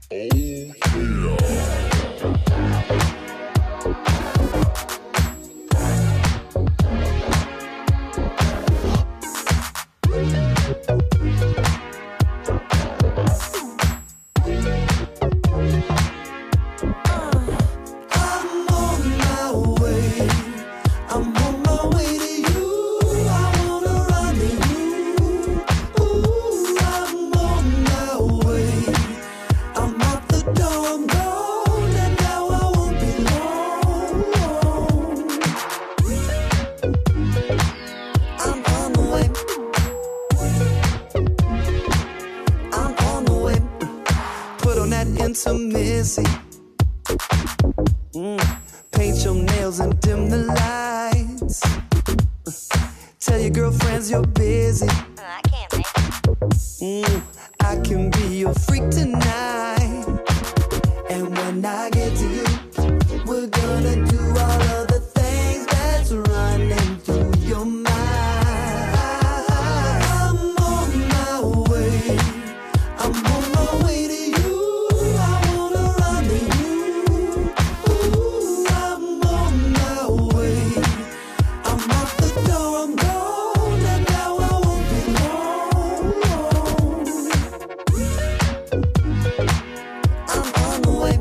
Paint your nails and dim the lights. Tell your girlfriends you're busy. I can't make it. I can be your freak tonight. And when I get to you, we're gonna do all of the things that's running through your mind. I'm on my way. I'm on my way to you. I wanna run to you. Ooh, I'm on my way. I'm out the door, I'm gone, and now I won't be long. I'm on the way.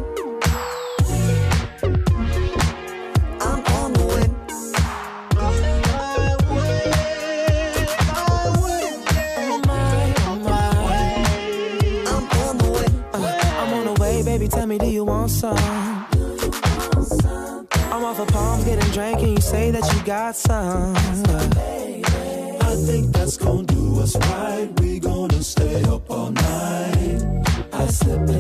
I'm on the way. I'm on the way. I'm on the way, baby, tell me, do you want some? I'm off of palms, getting drank, and you say that you got some. I think that's gonna do us right. We gonna stay up all night. I sip